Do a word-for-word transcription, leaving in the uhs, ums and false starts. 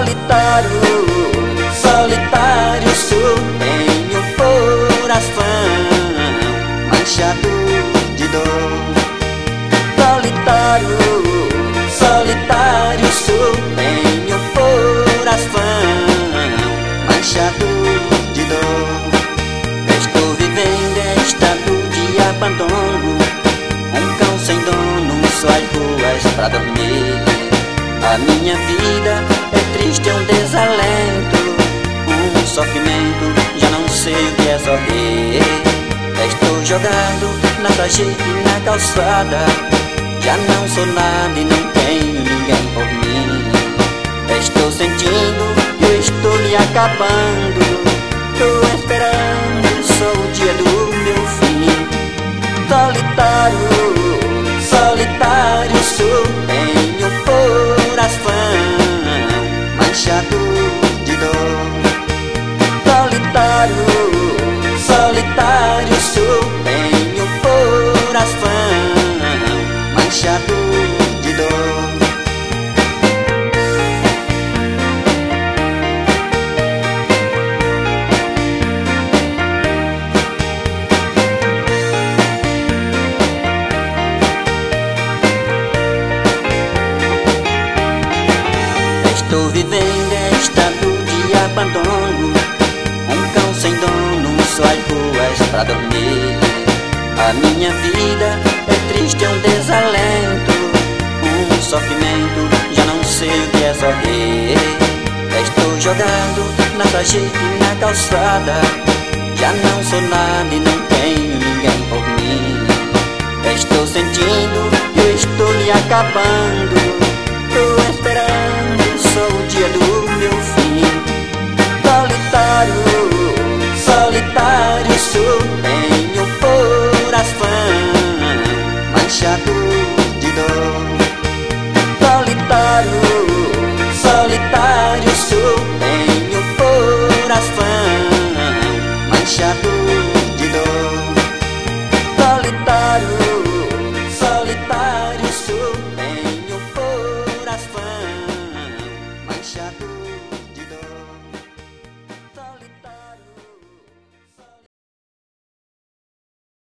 Solitário, solitário sou, tenho coração manchado de dor. Solitário, solitário sou, tenho coração manchado de dor. Estou vivendo estado de abandono, um cão sem dono, só as ruas pra dormir. A minha vida é triste, é um desalento, um sofrimento, já não sei o que é sorrir. Estou jogado na sarjeta e na calçada, já não sou nada e não tenho ninguém por mim. Estou sentindo que eu estou me acabando, tô esperando só o dia do meu fim. Solitário, solitário sou, tenho coração manchado de dor. Solitário, solitário sou, tenho coração manchado de dor. Estou vivendo estado de abandono, um cão sem dono, só as ruas pra dormir. A minha vida é triste, é um desalento, um sofrimento, já não sei o que é sorrir. Estou jogado na sarjeta e na calçada, já não sou nada e não tenho ninguém por mim. Estou sentindo que eu estou me acabando, tô esperando só o dia do meu fim. Solitário, solitário sou, tenho coração manchado de dor. Solitário, solitário sou, tenho coração manchado